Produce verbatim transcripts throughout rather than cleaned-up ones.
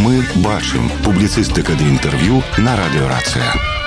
Мы бачым. Публіцыстыка ды інтэрв'ю на радыёрацыя.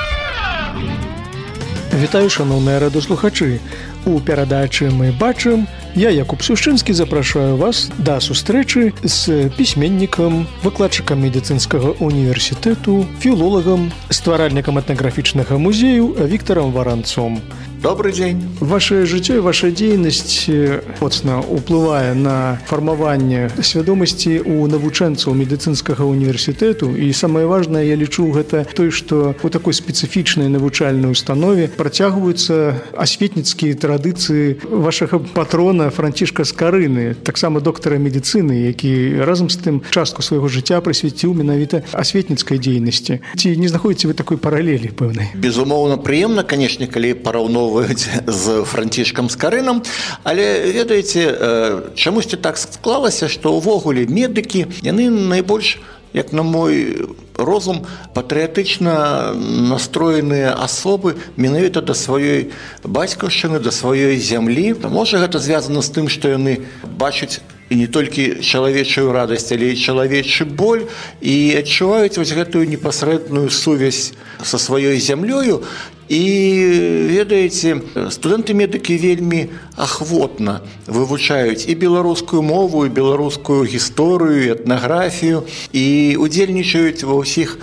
Вітаю, шановныя радыёслухачы. У перадачы «Мы бачым» я, Якуб Сушчынскі, запрашаю вас да сустрэчы з пісьменнікам, выкладчыкам медыцынскага універсітэту, філолагам, стваральнікам этнаграфічнага музею Віктарам Варанцом. Добрый день. Ваше жыццё і ваша дзейнасць моцна ўплывае на фармаванне свядомасці ў навучэнцаў медыцынскага універсітэту. І самае важнае, я лічу, гэта той, што ў такой спецыфічнай навучальнай установе працягваюцца асветніцкія традыцыі вашага патрона Францішка Скарыны, таксама доктара медыцыны, які разам з тым частку свайго жыцця прысвяціў менавіта асветніцкай дзейнасці. Ці не знаходзіце вы такой паралелі пэўнай? Безумоўна, прыемна, канешне, калі параўноўваць з Францішкам Скарынам, але, ведаеце, чамусьці так склалася, што ўвогуле медыкі, яны найбольш, як на мой розум, патрыятычна настроеныя асобы менавіта да сваёй бацькаўшчыны, да сваёй зямлі. Можа, гэта звязана з тым, што яны бачаць і не толькі чалавечую радасць, але і чалавечы боль, і адчуваюць вось гэтую непасрэдную сувязь са сваёй зямлёю. І, ведаеце, студэнты-медыкі вельмі ахвотна вывучаюць і беларускую мову, і беларускую гісторыю, і этнаграфію, і удзельнічаюць ва ўсіх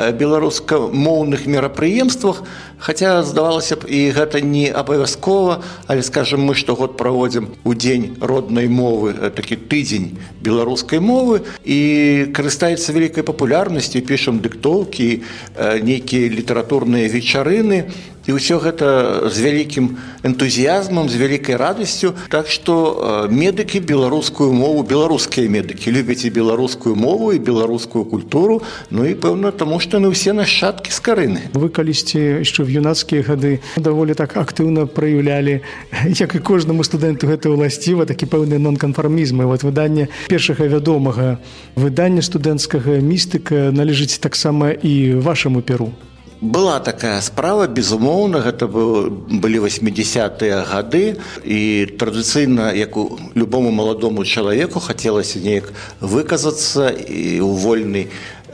беларускамоўных мерапрыемствах, хаця, здавалася б, і гэта не абавязкова, але, скажем, мы штогод праводзім у дзень роднай мовы, такі тыдзень беларускай мовы, і карыстаецца вялікай папулярнасцю, пішам дыктоўкі, нейкія літаратурныя вечарыны, і ўсё гэта з вялікім энтузіязмам, з вялікай радасцю. Так што медыкі беларускую мову, беларускія медыкі любяць і беларускую мову, і беларускую культуру, ну і, пэўна, таму што яны ўсе нашчадкі Скарыны. Вы калісьці яшчэ ў юнацкія гады даволі так актыўна праяўлялі, як і кожнаму студэнту гэта ўласціва, такі пэўны нонканфармізм. І вот выданне першага вядомага выдання студэнцкага «Містыка» належыць таксама і вашаму перу. Была такая справа, безумоўна, гэта былі васьмідзясятыя гады, і традыцыйна, як у любому маладому чалавеку, хацелася неяк выказацца і ў вольнай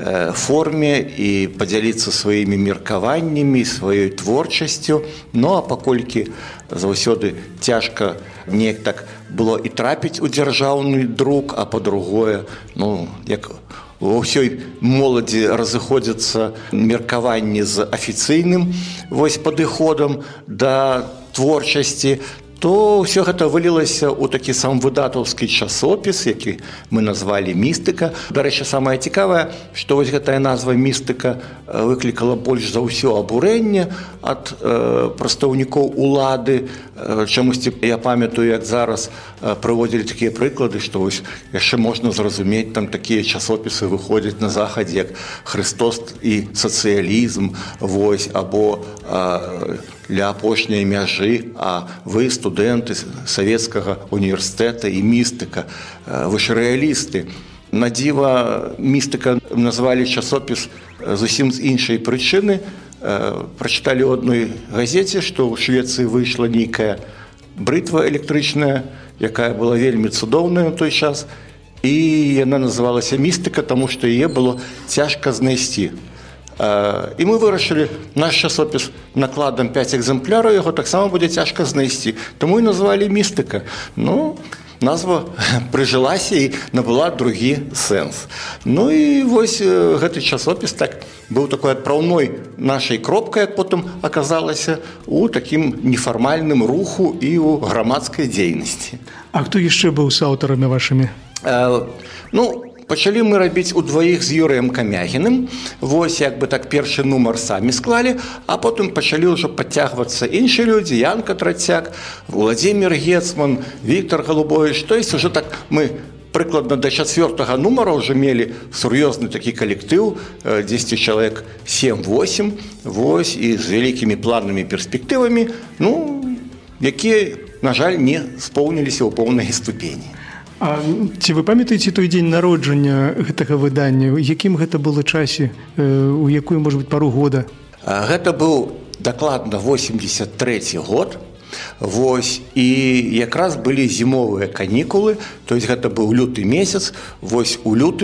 форме і падзяліцца сваімі меркаваннямі, сваёй творчасцю. Ну, а паколькі заўсёды цяжка неяк так было і трапіць у дзяржаўны друк, а па-другое, ну, як ва ўсёй моладзі разыходзяцца меркаванні з афіцыйным вось падыходам да творчасці, то ўсё гэта вылілася ў такі сам выдатаўскі часопіс, які мы назвалі «Містыка». Дарэчы, самае цікавае, што вось гэтая назва «Містыка» выклікала больш за ўсё абурэнне ад э, прадстаўнікоў улады. Чамусьці я памятаю, як зараз прыводзілі такія прыклады, што вось яшчэ можна зразумець, там такія часопісы выходзяць на захадзе, як «Хрыстос і сацыялізм», вось, або э, «Ля апошняй мяжы», а вы, студэнты савецкага універсітэта і «Містыка», вы ж рэалісты. На дзіва «Містыка» назвалі часопіс зусім з іншай прычыны. Прачыталі ў адной газеце, што ў Швецыі выйшла нейкая брытва электрычная, якая была вельмі цудоўная на той час, і яна называлася «Містыка», таму што яе было цяжка знайсці. І мы вырашылі наш часопіс накладам пяць экземпляраў, яго таксама будзе цяжка знайсці. Таму і назвалі «Містыка». Ну, назва прыжылася і набыла другі сэнс. Ну і вось гэты часопіс так быў такой адпраўной нашай кропкай, як потым аказалася, у такім нефармальным руху і ў грамадскай дзейнасці. А хто яшчэ быў з аўтарамі вашымі? Э, ну, пачалі мы рабіць удваіх з Юрыем Камягіным. Вось як бы так першы нумар самі склалі, а потым пачалі ўжо падцягвацца іншыя людзі, Янка Трацяк, Владзімір Гецман, Віктар Галубовіч. То есть уже так мы прыкладна да чацвёртага нумара ўжо мелі сур'ёзны такі калектыў, дзесяць чалавек сем-восем, вось, і з вялікімі планамі, перспектывамі, ну, якія, на жаль, не споўніліся ў поўнай ступені. А ці вы памятаеце той дзень народжання гэтага выдання? Якім гэта было часе? У якую, можа быць, пару года? Гэта быў дакладна восемьдесят трэці год. Вось, і якраз былі зімовыя канікулы, то есть гэта быў люты месяц. Вось у лютым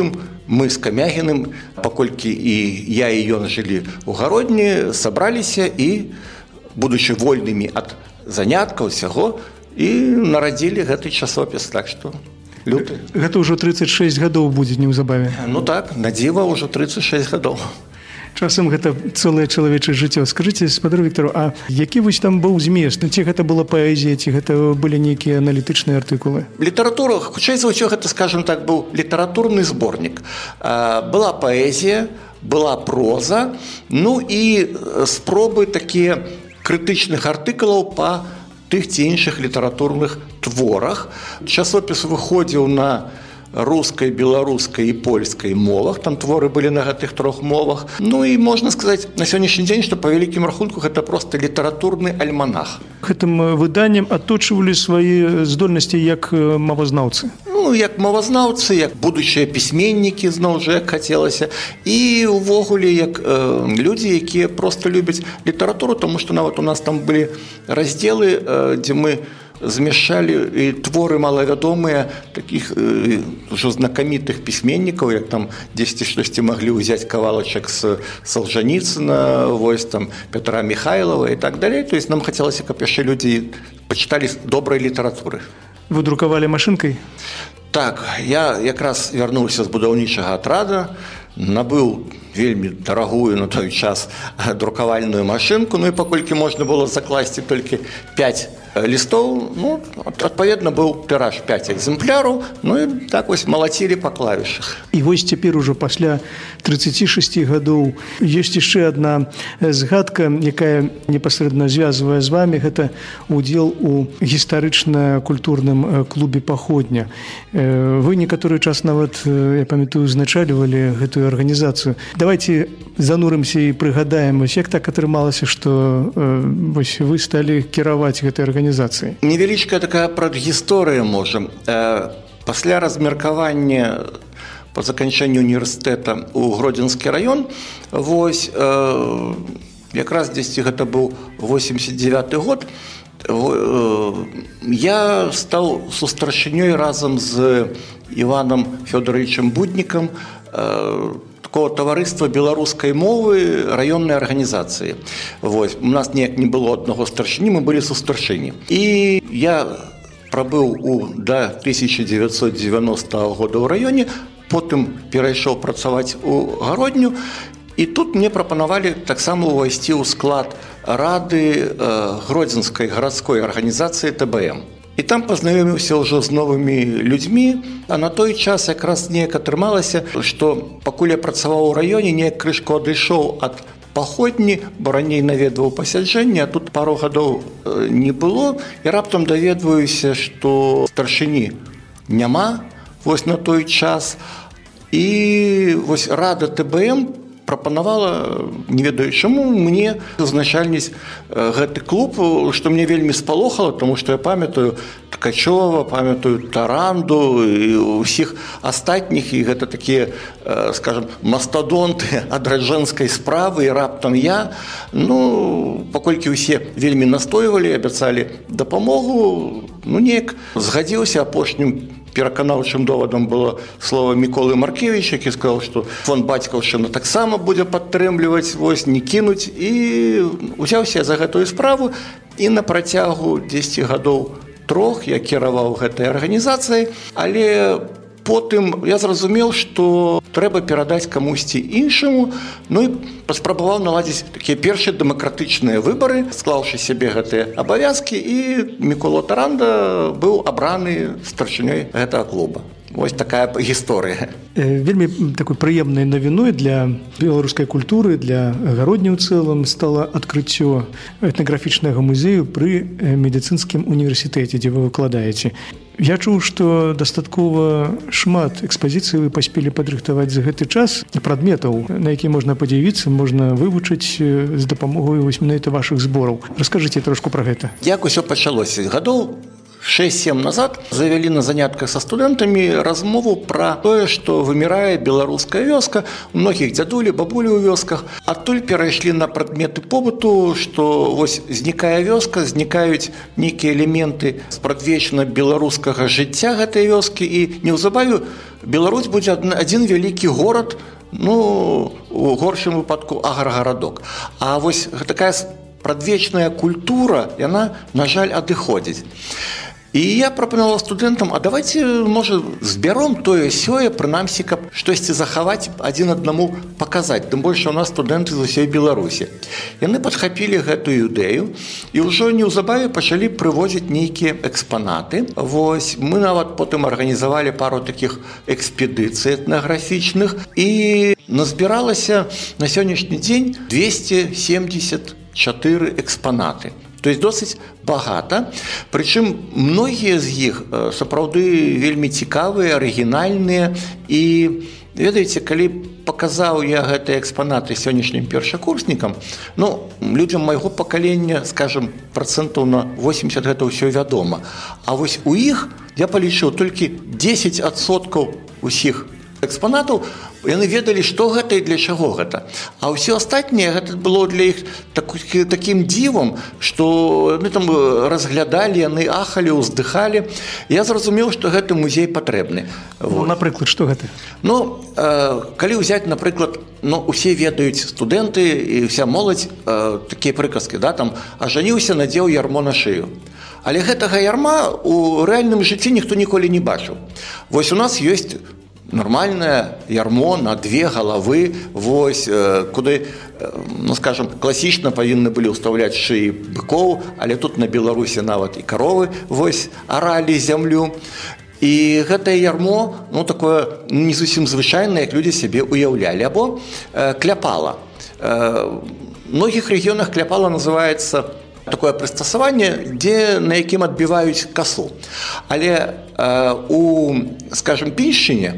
мы з Камягіным, паколькі і я і ён жылі ў гародні, сабраліся і, будучы вольнымі ад заняткаў усяго, і нарадзілі гэты часопіс. Так што люты. Гэта ўжо трыццаць шэсць гадоў будзе неўзабаве. Ну так, на дзіва ўжо трыццаць шэсць гадоў. Часам гэта цэлае чалавечае жыццё. Скажыце, спадар Віктару, а які вось там быў змест? Ці гэта была паэзія, ці гэта былі нейкія аналітычныя артыкулы? Літаратура, хутчэй за ўсё, гэта, скажем так, быў літаратурны зборнік. Была паэзія, была проза, ну і спробы такія крытычных артыкулаў па тых ці іншых літаратурных творах. Часопіс выходзіў на рускай, беларускай і польскай мовах. Там творы былі на гэтых трох мовах. Ну і можна сказаць на сённяшні дзень, што па вялікім рахунку гэта проста літаратурны альманах. Гэтым выданнем аточвалі свае здольнасці як мовазнаўцы. Ну, як мовазнаўцы, як будучыя пісьменнікі, зноў жа, як хацелася. І ўвогуле, як э, людзі, якія проста любяць літаратуру, тому што нават у нас там былі раздзелы, э, дзе мы змяшчалі і творы малавядомыя такіх э, ўжо знакамітых пісьменнікаў, як там дзесьці штосьці маглі ўзяць кавалачак з Салжаніцына, вось там Пятра Міхайлава і так далей. То есть нам хацелася, каб яшчэ людзі пачыталі добрай літаратуры. Вы друкавалі машынкай? Так, я якраз вярнуўся з будаўнічага атрада, набыў вельмі дарагую на той час друкавальную машынку, ну і паколькі можна было закласці толькі пяць лістоў, ну, адпаведна, быў тыраж пяць экземпляраў, ну і так вось малацілі па клавішах. І вось цяпер ужо пасля трыццаці шасці гадоў ёсць яшчэ адна згадка, якая непасрэдна звязвае з вамі, гэта удзел у гістарычна-культурным клубе «Паходня». Вы некаторы час нават, я памятаю, узначальвалі гэтую арганізацыю. Давайте занурымся і прыгадаем, як так атрымалася, што вось вы сталі кіраваць гэтай арганізацыяй. Невялічкая такая прадгісторыя, можам. Пасля размеркавання па заканчэнню універсітэта ў Гродзенскі раён, вось якраз дзесьці гэта быў восемьдесят девяты год, я стаў сустаршынёй разам з Іванам Фёдоровичем Буднікам такого таварыства беларускай мовы раённай арганізацыі. Вось, у нас неяк не было аднаго старшыні, мы былі сустаршыні. І я прабыў у да тысяча девятьсот девяностого года ў раёне, потым перайшоў працаваць у гародню, і тут мне прапанавалі таксама ўвайсці ў склад рады э, Гродзенскай гарадской арганізацыі Тэ Бэ Эм. І там пазнаёміўся ўжо з новымі людзьмі, а на той час якраз неяк атрымалася, што пакуль я працаваў у раёне, неяк крышку адышоў ад паходні, бо раней наведваў пасяджэнне, а тут пару гадоў не было, і раптам даведваюся, што старшыні няма вось на той час. І вось рада Тэ Бэ Эм прапанавала, не ведаю чаму, мне узначальніць гэты клуб, што мне вельмі спалохала, тому што я памятаю Ткачова, памятаю Таранду і ўсіх астатніх, і гэта такія, скажем, мастадонты адраджэнскай справы, і раптам я, ну, паколькі ўсе вельмі настойвалі, абяцалі дапамогу, ну, неяк згадзіўся. Апошнім пераканаўчым довадам было слова Міколы Маркевіча, які сказаў, што фонд бацькаўшчына таксама будзе падтрымліваць, вось, не кінуць, і узяўся за гэтую справу, і на працягу дзесяці гадоў трох я кіраваў гэтай арганізацыяй, але потым я зразумеў, што трэба перадаць камусьці іншаму, ну і паспрабаваў наладзіць такія першыя дэмакратычныя выбары, склаўшы сябе гэтыя абавязкі, і Мікола Таранда быў абраны старшынёй гэтага клуба. Вось такая гісторыя. Вельмі такой прыемнай навіной для беларускай культуры, для гародні ў цэлым стала адкрыццё этнаграфічнага музею пры медыцынскім універсітэце, дзе вы выкладаеце. Я чуў, што дастаткова шмат экспазіцый вы паспелі падрыхтаваць за гэты час, прадметаў, на які можна падзівіцца, можна вывучыць з дапамогай вось менавіта вашых збораў. Раскажыце трошку пра гэта. Як усё пачалося? Гадоў шэсць-сем назад завялі на занятках са студэнтамі размову пра тое, што вымірае беларуская вёска, у многіх дзядулі, бабулі ў вёсках. Адтуль перайшлі на прадметы побыту, што вось знікае вёска, знікаюць нейкія элементы спрадвечна беларускага жыцця гэтай вёскі, і неўзабаве Беларусь будзе адзін вялікі горад, ну, у горшым выпадку аграгарадок. А вось такая прадвечная культура, яна, на жаль, адыходзіць. І я прапанаваў студэнтам, а давайте, можа, збяром тое-сёе, прынамсі, каб штосьці захаваць, адзін аднаму паказаць. Тым больш, у нас студэнты з усёй Беларусі. Яны падхапілі гэтую ідэю і ўжо неўзабаве пачалі прывозіць нейкія экспанаты. Вось, мы нават потым арганізавалі пару такіх экспедыцый этнаграфічных і назбіралася на сённяшні дзень двести семьдесят четыре экспанаты. То есть досыць багата, прычым многія з іх сапраўды вельмі цікавыя, арыгінальныя і, ведаеце, калі паказаў я гэтыя экспанаты сённяшнім першакурснікам, ну, людзям майго пакалення, скажем, працэнтаў на восемьдесят гэта ўсё вядома. А вось у іх, я палічыў, толькі десять адсоткаў усіх экспанатаў, яны ведалі, што гэта і для чаго гэта. А ўсё астатняе гэта было для іх так, такім дзівам, што яны там разглядалі, яны ахалі, уздыхалі. Я зразумеў, што гэты музей патрэбны. Ну, вот. Напрыклад, што гэта? Ну, э, калі ўзяць, напрыклад, ну, усе ведаюць студэнты і вся моладзь э, такія прыказкі, да, там, ажаніўся, надзеў ярмо на шыю. Але гэтага ярма у рэальным жыцці ніхто ніколі не бачыў. Вось у нас ёсць нормальное ярмо на две галавы, вось, куды, ну, скажем, класічна павінны былі ўстаўляць шыі быкоў, але тут на Беларусі нават і каровы, вось, аралі зямлю. І гэтае ярмо, ну, такое не зусім звычайнае, як людзі сябе уяўлялі. Або э, кляпала. Э, в многіх рэгіёнах кляпала называецца такое прыстасаванне, дзе, на якім адбіваюць касу. Але э, у, скажем, Піншчыне,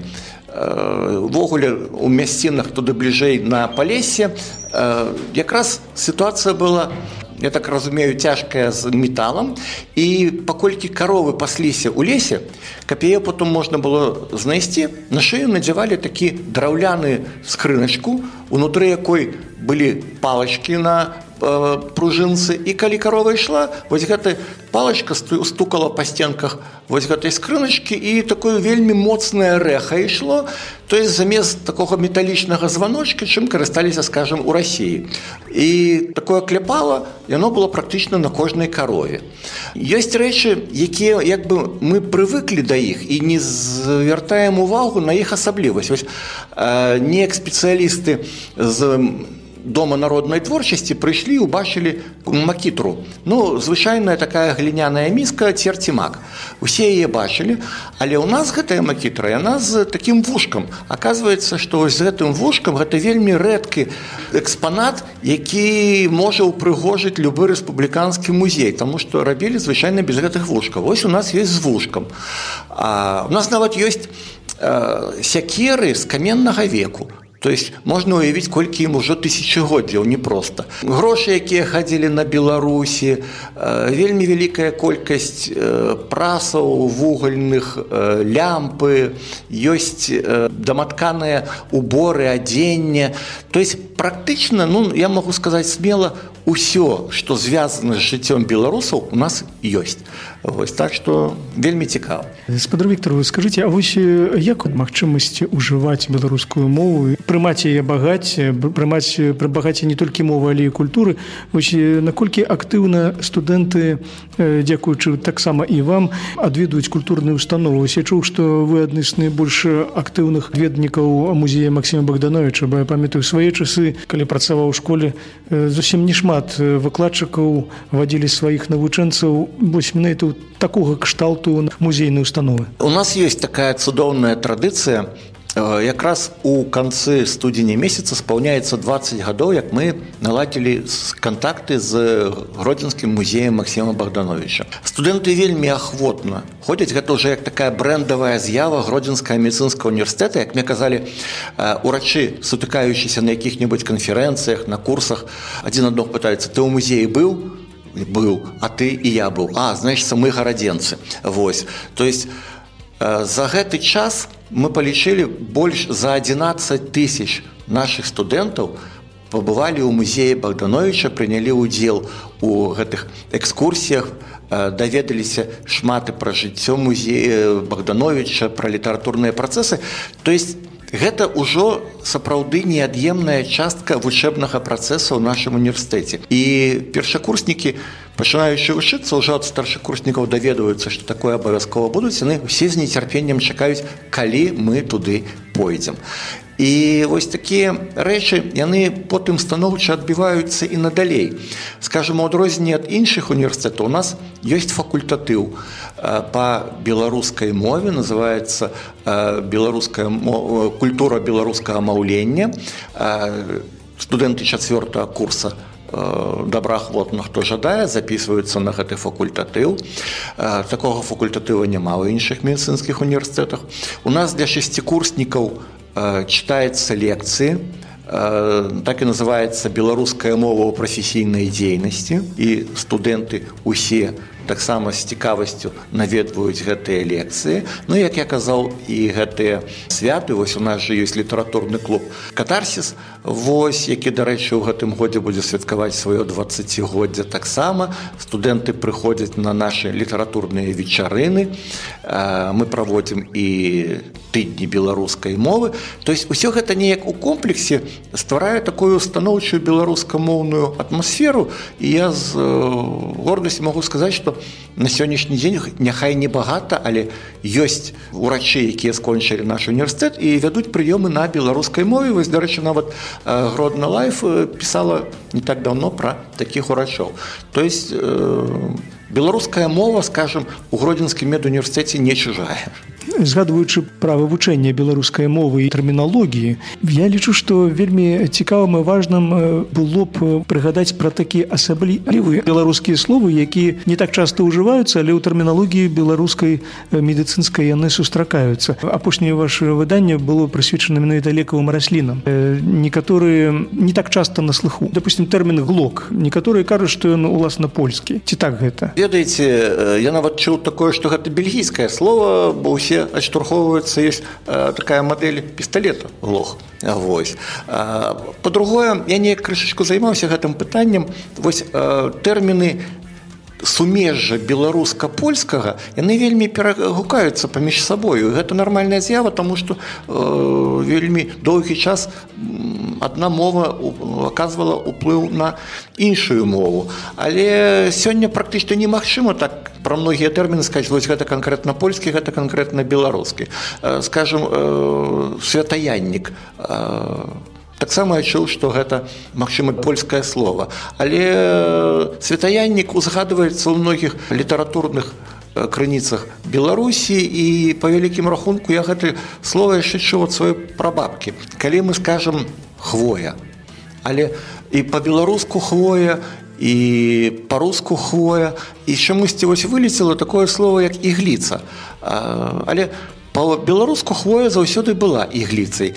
э, ввогуле у мясцінах туды бліжэй на Палесе, э, якраз сітуацыя была, я так разумею, цяжкая з металам, і паколькі каровы пасліся ў лесе, каб яе потым можна было знайсці, на шыю надзявалі такі драўляны скрыначку, унутры якой былі палачкі на пружынцы, і калі карова ішла, вось гэта палачка стукала па стенках вось гэтай скрыначкі, і такое вельмі моцнае рэха ішло, то есть замест такога металічнага званочка, чым карысталіся, скажем, у Расіі. І такое кляпала, яно было практычна на кожнай карове. Ёсць рэчы, якія, як бы, мы прывыклі да іх і не звяртаем увагу на іх асаблівасць. Вось э, неяк спецыялісты з Дома народнай творчасці прыйшлі і ўбачылі макітру. Ну, звычайная такая гліняная міска церці-мак. Усе яе бачылі, але ў нас гэтая макітра, яна з такім вушкам. Аказваецца, што з гэтым вушкам гэта вельмі рэдкі экспанат, які можа ўпрыгожыць любы рэспубліканскі музей, таму што рабілі звычайна без гэтых вушкаў. Вось у нас ёсць з вушкам. А у нас нават ёсць э, сякеры з каменнага веку. То есть можна уявіць, колькі ім ужо тысячагоддзяў, не проста. Грошы, якія хадзілі на Беларусі, вельмі вялікая колькасць прасаў вугальных, лямпы, ёсць даматканыя уборы, адзенне. То есть практычна, ну, я могу сказаць смела, усё, што звязана з жыццём беларусаў, у нас ёсць. Вось, так што вельмі цікава. Спадар Віктор, скажыце, а вось як магчымасці ўжываць беларускую мову, прымаць яе багацце, прымаць пры багацце не толькі мовы, але і культуры? Вось наколькі актыўна студэнты, дзякуючы таксама і вам, адведваюць культурныя установы? Я чуў, што вы адны з найбольш актыўных адведнікаў музея Максіма Богдановича, бо я памятаю свае часы, калі працаваў у школе, зусім не шмат выкладчыкаў вадзілі сваіх навучэнцаў вось менавіта такога кшталту музейнай установы. У нас ёсць такая цудоўная традыцыя. Якраз у канцы студзеня месяца спаўняецца дваццаць гадоў, як мы наладзілі кантакты з Гродзенскім музеем Максіма Богдановича. Студэнты вельмі ахвотна ходзяць, гэта ўжо як такая брэндавая з'ява Гродзенскага медыцынскага універсітэта. Як мне казалі, урачы, сутыкаючыся на якіх-небудзь канферэнцыях, на курсах, адзін аднаго пытаюцца: ты ў музеі быў? Быў. А ты і я быў. А, значыцца, мы гарадзенцы. Вось. То есть за гэты час мы палічылі больш за адзінаццаць тысяч нашых студэнтаў пабывалі ў музеі Богдановича, прынялі ўдзел у гэтых экскурсіях, даведаліся шмат і пра жыццё музея Богдановича, пра літаратурныя працэсы. То есть гэта ўжо сапраўды неад'емная частка вучэбнага працэсу ў нашым універсітэце. І першакурснікі, пачынаючы вучыцца, ўжо ад старшакурснікаў даведваюцца, што такое абавязкова будуць, яны ўсе з нецярпеннем чакаюць, калі мы туды пойдзем. І вось такія рэчы, яны потым станоўча адбіваюцца і надалей. Скажам, у адрозненне ад іншых універсітэтаў, у нас ёсць факультатыў па беларускай мове, называецца беларуская мова, культура беларускага маўлення. Студэнты чацвёртага курса добраахвотна, хто жадае, записываюцца на гэты факультатыў. Такога факультатыва няма ў іншых медыцынскіх універсітэтах. У нас для шасцікурснікаў читаются лекции, так и называется «Белорусская мова ў прафесійнай дзейнасці», і студэнты усе таксама з цікавасцю наведваюць гэтыя лекцыі. Ну, як я казаў, і гэтыя святы, вось у нас жа ёсць літаратурны клуб «Катарсіс», вось, які, дарэчы, у гэтым годзе будзе святкаваць сваё дваццацігоддзе таксама. Студэнты прыходзяць на нашы літаратурныя вечарыны, мы праводзім і тыдні беларускай мовы. То есть усё гэта неяк у комплексе стварае такую станоўчую беларускамоўную атмасферу, і я з гордасцю магу сказаць, што на сённяшні дзень няхай не багата, але ёсць урачы, якія скончылі наш універсітэт і вядуць прыёмы на беларускай мове. Вось, дарэчы, нават Гродно Лайф пісала не так даўно пра такіх урачоў. То есть беларуская мова, скажем, у Гродзенскім медуніверсітэце не чужая. Згадваючы пра вывучэнне беларускай мовы і тэрміналогіі, я лічу, што вельмі цікавым і важным было б прыгадаць пра такія асаблівыя беларускія словы, якія не так часта ўжываюцца, але ў тэрміналогіі беларускай медыцынскай яны сустракаюцца. Апошняе ваше выданне было прысвечана менавіта лекавым раслінам. Некаторыя не так часта на слыху. Допустим, тэрмін глок. Некаторыя кажуць, што ён уласна польскі. Ці так гэта? Ведаеце, я нават чуў такое, што гэта бельгійскае слово, бо ўсе адштурхоўваюцца, ёсць такая мадэль пісталета глох. Вось. Па-другое, я неяк крышачку займаўся гэтым пытаннем. Вось тэрміны сумежжа беларуска-польскага, яны вельмі перагукаюцца паміж сабою. Гэта нармальная з'ява, таму што э, вельмі доўгі час адна мова аказвала ўплыў на іншую мову. Але сёння практычна немагчыма так пра многія тэрміны сказаць, вось гэта канкрэтна польскі, гэта канкрэтна беларускі. Э, скажам, э, святаяннік. Э, Таксама я чуў, што гэта, магчыма, польскае слово. Але святаяннік узгадваецца ў многіх літаратурных крыніцах Беларусі, і па вялікім рахунку я гэта слово яшчэ чуў ад сваёй прабабкі. Калі мы скажам хвоя, але і па-беларуску хвоя, і па-руску хвоя, і чамусьці вось вылецела такое слово, як ігліца. Але па-беларуску хвоя заўсёды была ігліцай.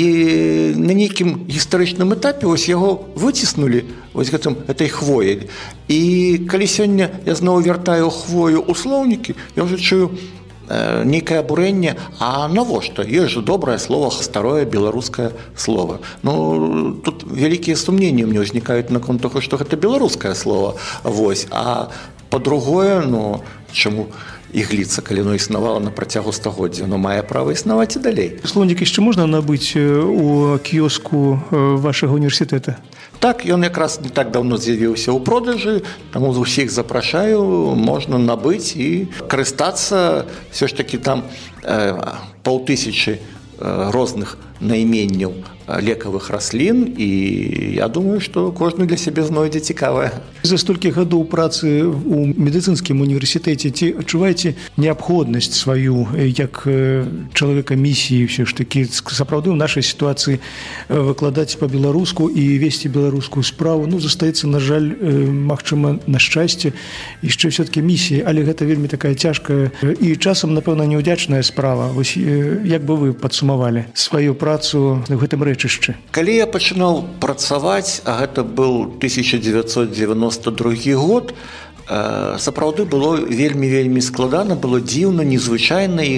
І на нейкім гістарычным этапе вось яго выціснулі вось гэтым, этой хвояй. І калі сёння я зноў вяртаю хвою ў слоўнікі, я ўжо чую э, нейкае абурэнне, а навошта? Ёсць жа добрае слово, старое беларускае слово. Ну, тут вялікія сумненні ў мяне ўзнікаюць наконт таго, што гэта беларускае слово. Вось. А па-другое, ну, чаму ігліца, калі оно існавала на працягу стагоддзя, оно мае права існаваць і далей. Слоўнік яшчэ можна набыць у кіёску вашага універсітэта? Так, ён якраз не так даўно з'явіўся ў продажы, таму ўсіх запрашаю, можна набыць і карыстацца. Все ж такі там э, паўтысячы э, розных найменняў лекавых раслін, і я думаю, што кожны для сябе знойдзе цікавае. За столькі гадоў працы у медыцынскім універсітэце ці адчуваеце неабходнасць сваю як чалавека місіі ўсё ж такі сапраўды ў нашай сітуацыі выкладаць па-беларуску і весці беларускую справу? Ну, застаецца, на жаль, магчыма, на шчасце, яшчэ ўсё-такі місія, але гэта вельмі такая цяжкая і часам, напэўна, неўдзячная справа. Вось як бы вы падсумавалі сваю працу в гэтым рэчышчы? Калі я пачынаў працаваць, а гэта быў тысяча дзевяцьсот дзевяносто другі год, сапраўды было вельмі-вельмі складана, было дзіўна, незвычайна, і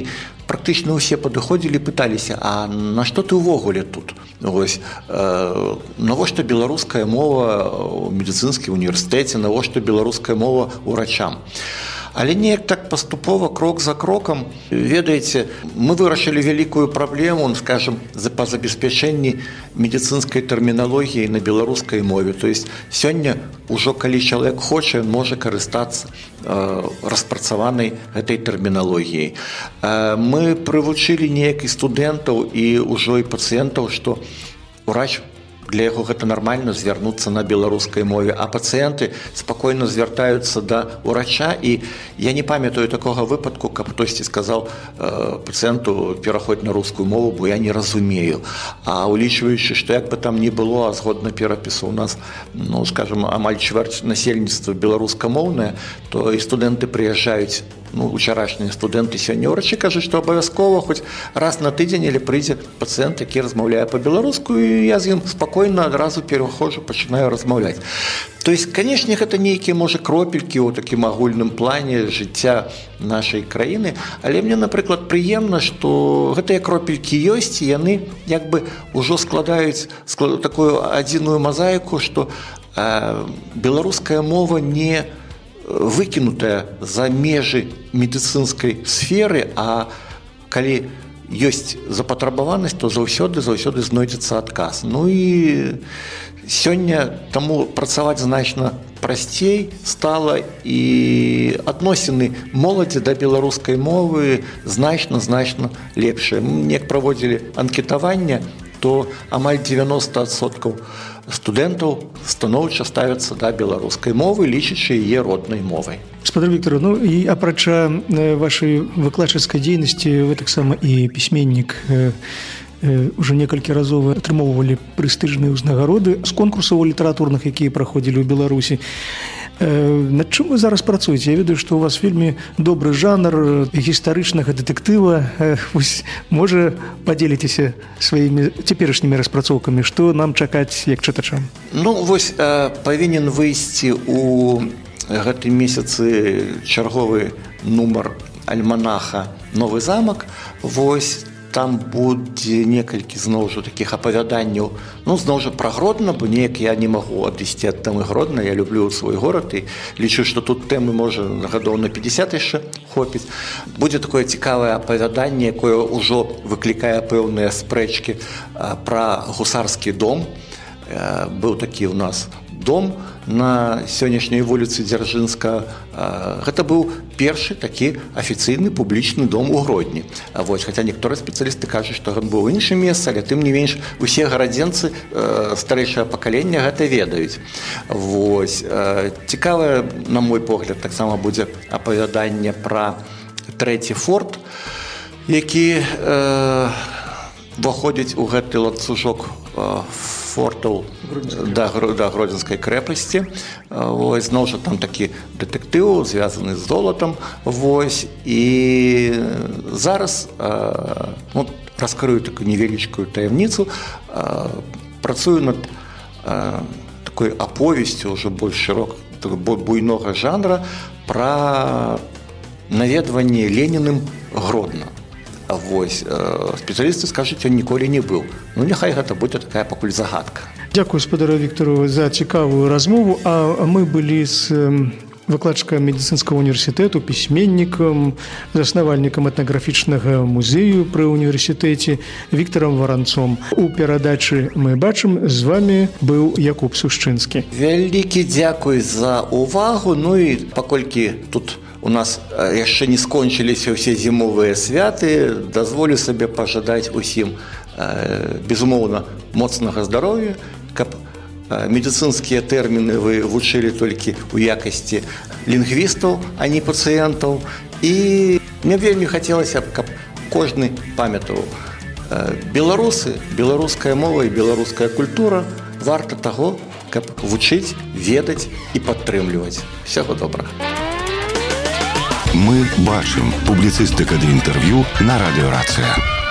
практычна ўсе падыходзілі і пыталіся, а на што ты ўвогуле тут? Вось, э, навошта беларуская мова ў медыцынскім універсітэце, навошта беларуская мова ўрачам? Але неяк так паступова, крок за крокам, ведаеце, мы вырашылі вялікую праблему, скажем, па забеспячэнні медыцынскай тэрміналогіі на беларускай мове. То есть сёння ўжо калі чалавек хоча, ён можа карыстацца э, распрацаванай гэтай тэрміналогіяй. Э, мы прывучылі неяк і студэнтаў, і ўжо і пацыентаў, што ўрач для яго гэта нармальна звярнуцца на беларускай мове, а пацыенты спакойна звяртаюцца да ўрача, і я не памятаю такога выпадку, каб хтосьці сказаў э, пацыенту пераходзь на рускую мову, бо я не разумею. А улічваючы, што як бы там ні было, а згодна перапісу у нас, ну, скажем, амаль чвэрць насельніцтва беларускамоўнае, то і студэнты прыязджаюць, ну, учарашнія студэнты, сёння ўрачы кажуць, што абавязкова хоць раз на тыдзень или прыйдзе пацыент, які размаўляе па-беларуску, і я з ім спакойна адразу пераходжу, пачынаю размаўляць. То есть, канешне, гэта нейкія, можа, кропелькі ў такім агульным плане жыцця нашай краіны, але мне, напрыклад, прыемна, што гэтыя кропелькі ёсць, і яны як бы ўжо складаюць склад... такую адзіную мазаіку, што э, беларуская мова не выкінутая за межы медыцынскай сферы, а калі ёсць запатрабаванасць, то заўсёды заўсёды знойдзецца адказ. Ну і сёння таму працаваць значна прасцей стала, і адносіны моладзі да беларускай мовы значна значна лепшыя. Мы неяк праводзілі анкетаванне, то амаль дзевяноста адсоткаў студэнтаў станоўча ставяцца да беларускай мовы, лічачы яе роднай мовай. Спадар Віктор, ну і апрача вашай выкладчыцкай дзейнасці, вы таксама і пісьменнік, уже некалькі разоў атрымоўвалі прэстыжныя ўзнагароды з конкурсаў літаратурных, якія праходзілі ў Беларусі. Над чым вы зараз працуеце? Я ведаю, што у вас вельмі добры жанр гістарычнага дэтэктыва. Можа, падзеліцеся сваімі цяперашнімі распрацоўкамі, што нам чакаць як чытачам? Ну, вось павінен выйсці ў гэтым месяцы чарговы нумар альманаха «Новы замак». Вось там будзе некалькі, зноў жа, такіх апавяданняў, ну, зноў жа, пра Гродна, бо неяк я не магу адысці ад тэмы Гродна, я люблю свой горад і лічу, што тут тэмы, можа, гадоў на пятьдесят яшчэ хопіць. Будзе такое цікавае апавяданне, якое ўжо выклікае пэўныя спрэчкі пра гусарскі дом. Быў такі ў нас дом на сённяшняй вуліцы Дзяржынска. Гэта быў першы такі афіцыйны публічны дом у Гродні. Вось, хаця некаторыя спецыялісты кажуць, што ён быў у іншым месцы, але тым не менш усе гарадзенцы старэйшае пакалення гэта ведаюць. Вось. Цікавае, на мой погляд, таксама будзе апавяданне пра трэці форт, які уваходзіць у гэты ланцужок фортаў да, да Гродзенскай крэпасці. Вось, зноў жа, там такі дэтэктыў, звязаны з золатам. Вось, і зараз ну, раскрыю такую невялічкую таямніцу, працую над такой аповесцю ўжо больш шырок, буйнога жанра пра наведванне Леніным Гродна. Вось, спецыялісты скажуць, ён ніколі не быў. Ну, няхай гэта будзе такая пакуль загадка. Дзякую, спадару Віктору, за цікавую размову. А мы былі з выкладчыкам медыцынскага універсітэту, пісьменнікам, заснавальнікам этнаграфічнага музею пры універсітэце Віктарам Варанцом. У перадачы «Мы бачым» з вами быў Якуб Сушчынскі. Вялікі дзякуй за увагу. Ну і паколькі тут у нас яшчэ не скончыліся ўсе зімовыя святы, дазволю сабе пажадаць усім, безумоўна, моцнага здароўя, каб медыцынскія тэрміны вы вучылі толькі ў якасці лінгвістаў, а не пацыентаў. І мне вельмі хацелася б, каб кожны памятаў, беларусы, беларуская мова і беларуская культура варта таго, каб вучыць, ведаць і падтрымліваць. Усяго добрага. Мы бачым. Публіцыстыка ды інтэрв'ю на радыё «Рацыя».